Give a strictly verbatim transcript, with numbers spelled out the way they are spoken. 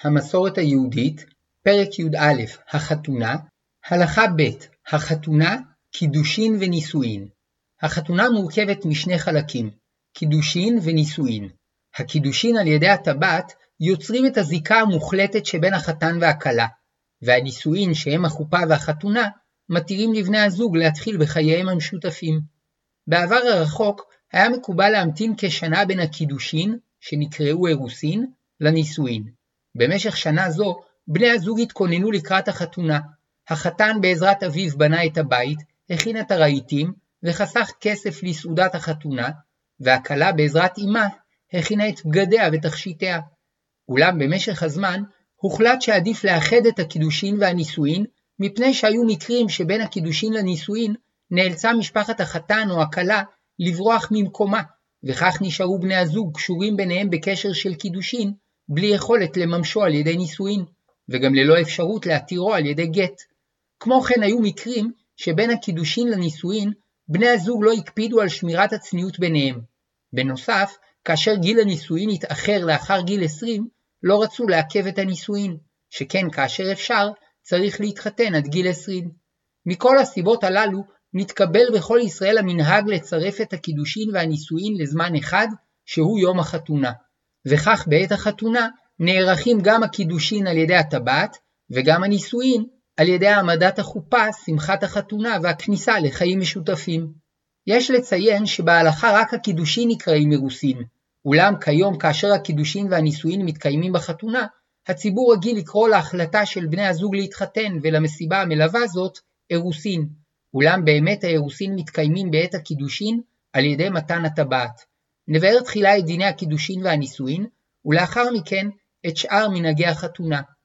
המסורת היהודית, פרק י"א, החתונה, הלכה ב' החתונה, קידושין ונישואין. החתונה מורכבת משני חלקים, קידושין ונישואין. הקידושין על ידי הטבעת יוצרים את הזיקה המוחלטת שבין החתן והכלה, והנישואין שהם החופה והחתונה מתירים לבני הזוג להתחיל בחייהם המשותפים. בעבר הרחוק היה מקובל להמתין כשנה בין הקידושין, שנקראו אירוסין, לנישואין. במשך שנה זו, בני הזוג התכוננו לקראת החתונה. החתן בעזרת אביו בנה את הבית, הכין את הרהיטים, וחסך כסף לסעודת החתונה, והכלה בעזרת אמה הכינה את בגדיה ותכשיטיה. אולם במשך הזמן, הוחלט שעדיף לאחד את הקידושין והנישואין, מפני שהיו מקרים שבין הקידושין לנישואין, נאלצה משפחת החתן או הכלה לברוח ממקומה, וכך נשארו בני הזוג קשורים ביניהם בקשר של קידושין, בלי יכולת לממשו על ידי נישואין, וגם ללא אפשרות להתירו על ידי גט. כמו כן היו מקרים שבין הקידושין לנישואין, בני הזוג לא הקפידו על שמירת הצניעות ביניהם. בנוסף, כאשר גיל הנישואין התאחר לאחר גיל עשרים, לא רצו לעכב את הנישואין, שכן כאשר אפשר, צריך להתחתן עד גיל עשרים. מכל הסיבות הללו, נתקבל בכל ישראל המנהג לצרף את הקידושין והנישואין לזמן אחד, שהוא יום החתונה. וכך בעת החתונה, נערכים גם הקידושין על ידי הטבעת, וגם הנישואין על ידי העמדת החופה, שמחת החתונה והכניסה לחיים משותפים. יש לציין שבהלכה רק הקידושין נקראים אירוסין, אולם כיום כאשר הקידושין והנישואין מתקיימים בחתונה, הציבור רגיל לקרוא להחלטה של בני הזוג להתחתן ולמסיבה המלווה זאת אירוסין, אולם באמת האירוסין מתקיימים בעת הקידושין על ידי מתן הטבעת. נבאר תחילה את דיני הקידושין והנישואין, ולאחר מכן את שאר מנהגי החתונה.